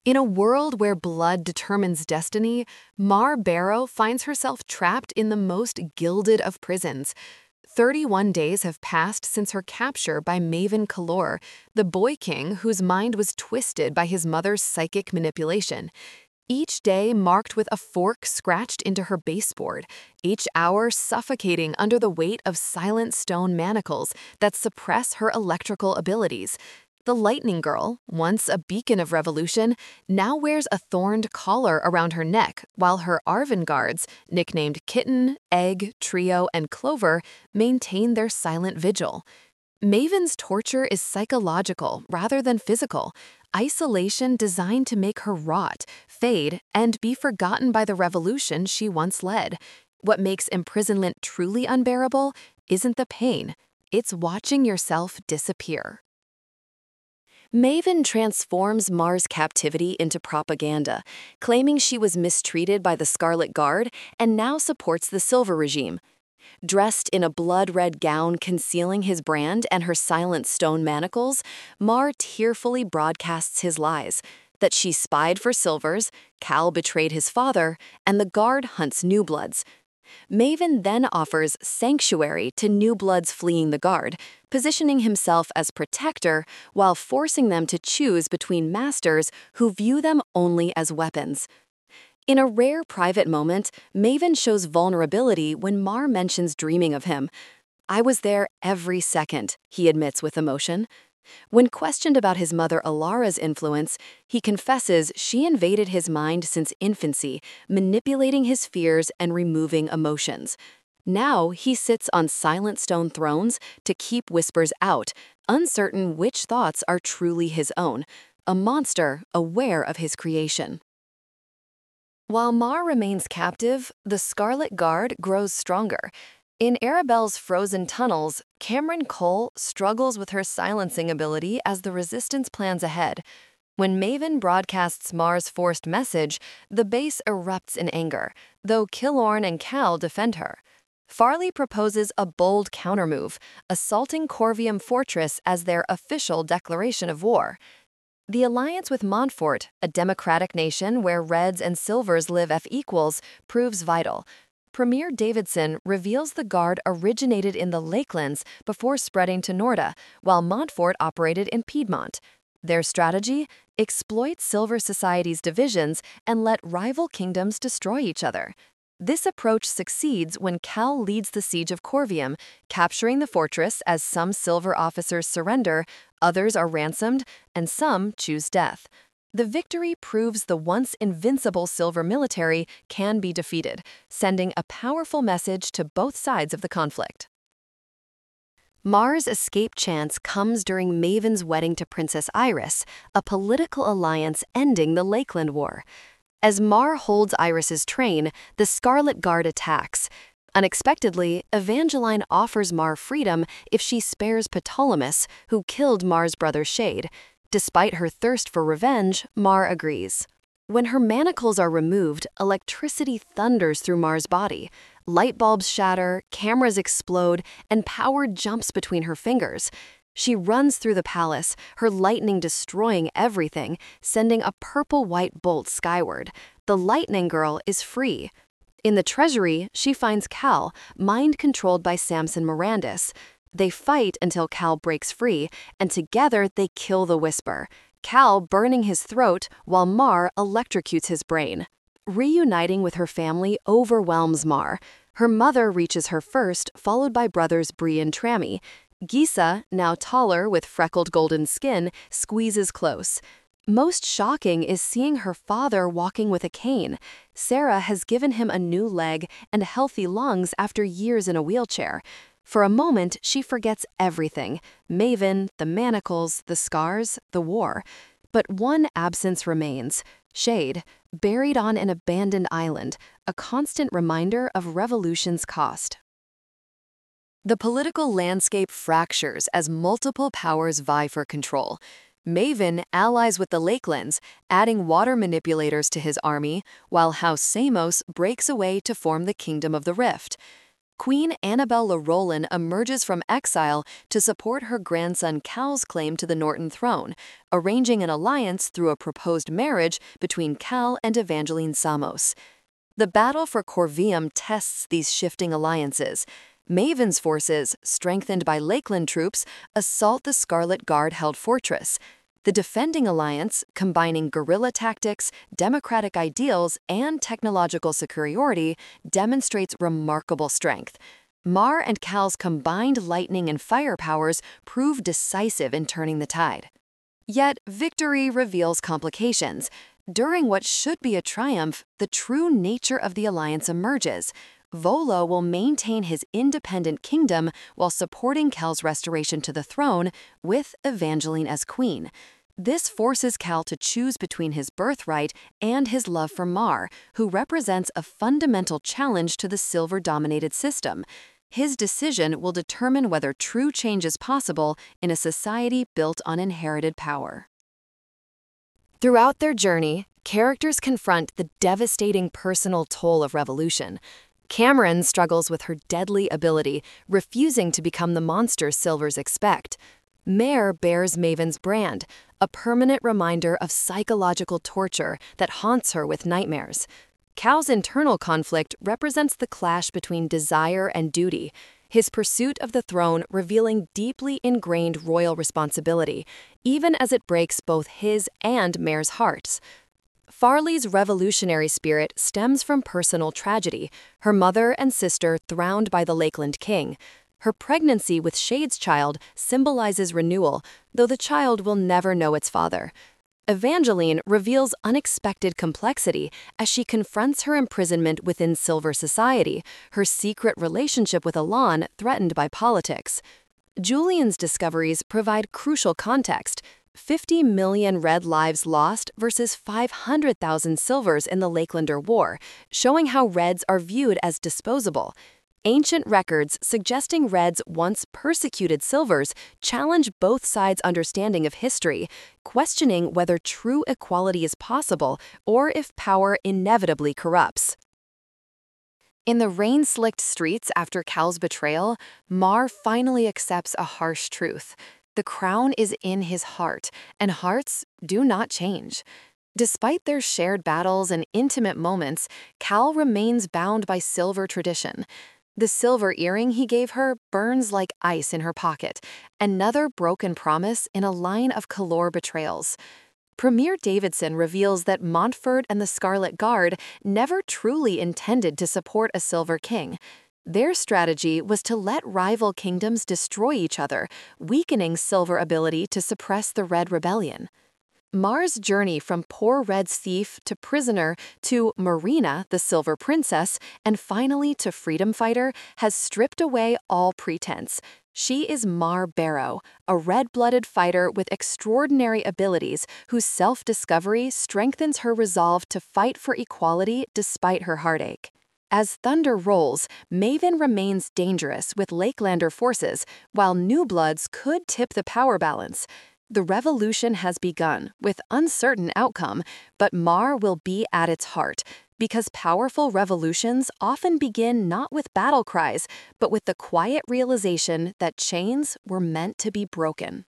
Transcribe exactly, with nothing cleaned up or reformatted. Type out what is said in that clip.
In a world where blood determines destiny, Mar Barrow finds herself trapped in the most gilded of prisons. thirty-one days have passed since her capture by Maven Kalor, the Boy King whose mind was twisted by his mother's psychic manipulation. Each day marked with a fork scratched into her baseboard, each hour suffocating under the weight of silent stone manacles that suppress her electrical abilities. The Lightning Girl, once a beacon of revolution, now wears a thorned collar around her neck, while her Arven guards, nicknamed Kitten, Egg, Trio, and Clover, maintain their silent vigil. Maven's torture is psychological rather than physical, isolation designed to make her rot, fade, and be forgotten by the revolution she once led. What makes imprisonment truly unbearable isn't the pain, it's watching yourself disappear. Maven transforms Mar's captivity into propaganda, claiming she was mistreated by the Scarlet Guard and now supports the Silver regime. Dressed in a blood-red gown concealing his brand and her silent stone manacles, Mar tearfully broadcasts his lies, that she spied for Silvers, Cal betrayed his father, and the Guard hunts New Bloods. Maven then offers sanctuary to New Bloods fleeing the Guard, positioning himself as protector while forcing them to choose between masters who view them only as weapons. In a rare private moment, Maven shows vulnerability when Mar mentions dreaming of him. "I was there every second," he admits with emotion. When questioned about his mother Alara's influence, he confesses she invaded his mind since infancy, manipulating his fears and removing emotions. Now he sits on silent stone thrones to keep whispers out, uncertain which thoughts are truly his own, a monster aware of his creation. While Mar remains captive, the Scarlet Guard grows stronger. In Arabelle's frozen tunnels, Cameron Cole struggles with her silencing ability as the Resistance plans ahead. When Maven broadcasts Mar's forced message, the base erupts in anger, though Killorn and Cal defend her. Farley proposes a bold countermove, assaulting Corvium Fortress as their official declaration of war. The alliance with Montfort, a democratic nation where Reds and Silvers live as equals, proves vital. Premier Davidson reveals the Guard originated in the Lakelands before spreading to Norda, while Montfort operated in Piedmont. Their strategy? Exploit Silver Society's divisions and let rival kingdoms destroy each other. This approach succeeds when Cal leads the siege of Corvium, capturing the fortress as some Silver officers surrender, others are ransomed, and some choose death. The victory proves the once invincible Silver military can be defeated, sending a powerful message to both sides of the conflict. Mar's escape chance comes during Maven's wedding to Princess Iris, a political alliance ending the Lakeland War. As Mar holds Iris's train, the Scarlet Guard attacks. Unexpectedly, Evangeline offers Mar freedom if she spares Ptolemy, who killed Mar's brother Shade. Despite her thirst for revenge, Mar agrees. When her manacles are removed, electricity thunders through Mar's body. Light bulbs shatter, cameras explode, and power jumps between her fingers. She runs through the palace, her lightning destroying everything, sending a purple-white bolt skyward. The Lightning Girl is free. In the treasury, she finds Cal, mind-controlled by Samson Mirandus. They fight until Cal breaks free, and together they kill the Whisper, Cal burning his throat while Mar electrocutes his brain. Reuniting with her family overwhelms Mar. Her mother reaches her first, followed by brothers Bree and Trammy. Gisa, now taller with freckled golden skin, squeezes close. Most shocking is seeing her father walking with a cane. Sarah has given him a new leg and healthy lungs after years in a wheelchair. For a moment, she forgets everything: Maven, the manacles, the scars, the war. But one absence remains: Shade, buried on an abandoned island, a constant reminder of revolution's cost. The political landscape fractures as multiple powers vie for control. Maven allies with the Lakelands, adding water manipulators to his army, while House Samos breaks away to form the Kingdom of the Rift. Queen Annabelle Llywelyn emerges from exile to support her grandson Cal's claim to the Norton throne, arranging an alliance through a proposed marriage between Cal and Evangeline Samos. The battle for Corvium tests these shifting alliances. Maven's forces, strengthened by Lakeland troops, assault the Scarlet Guard-held fortress. The defending alliance, combining guerrilla tactics, democratic ideals, and technological superiority, demonstrates remarkable strength. Mar and Cal's combined lightning and fire powers prove decisive in turning the tide. Yet, victory reveals complications. During what should be a triumph, the true nature of the alliance emerges. Volo will maintain his independent kingdom while supporting Cal's restoration to the throne, with Evangeline as queen. This forces Cal to choose between his birthright and his love for Mar, who represents a fundamental challenge to the silver-dominated system. His decision will determine whether true change is possible in a society built on inherited power. Throughout their journey, characters confront the devastating personal toll of revolution. Cameron struggles with her deadly ability, refusing to become the monster Silvers expect. Mare bears Maven's brand, a permanent reminder of psychological torture that haunts her with nightmares. Cal's internal conflict represents the clash between desire and duty, his pursuit of the throne revealing deeply ingrained royal responsibility, even as it breaks both his and Mare's hearts. Farley's revolutionary spirit stems from personal tragedy, her mother and sister throwned by the Lakeland king. Her pregnancy with Shade's child symbolizes renewal, though the child will never know its father. Evangeline reveals unexpected complexity as she confronts her imprisonment within Silver society, her secret relationship with Elan threatened by politics. Julian's discoveries provide crucial context: fifty million red lives lost versus five hundred thousand silvers in the Lakelander War, showing how reds are viewed as disposable. Ancient records suggesting reds once persecuted silvers challenge both sides' understanding of history, questioning whether true equality is possible or if power inevitably corrupts. In the rain-slicked streets after Cal's betrayal, Mar finally accepts a harsh truth. The crown is in his heart, and hearts do not change. Despite their shared battles and intimate moments, Cal remains bound by silver tradition. The silver earring he gave her burns like ice in her pocket, another broken promise in a line of Calor betrayals. Premier Davidson reveals that Montfort and the Scarlet Guard never truly intended to support a Silver King. Their strategy was to let rival kingdoms destroy each other, weakening Silver ability to suppress the Red Rebellion. Mar's journey from poor red thief to prisoner to Marina, the Silver Princess, and finally to freedom fighter has stripped away all pretense. She is Mar Barrow, a red-blooded fighter with extraordinary abilities whose self-discovery strengthens her resolve to fight for equality despite her heartache. As thunder rolls, Maven remains dangerous with Lakelander forces, while New Bloods could tip the power balance. The revolution has begun, with uncertain outcome, but Mar will be at its heart, because powerful revolutions often begin not with battle cries, but with the quiet realization that chains were meant to be broken.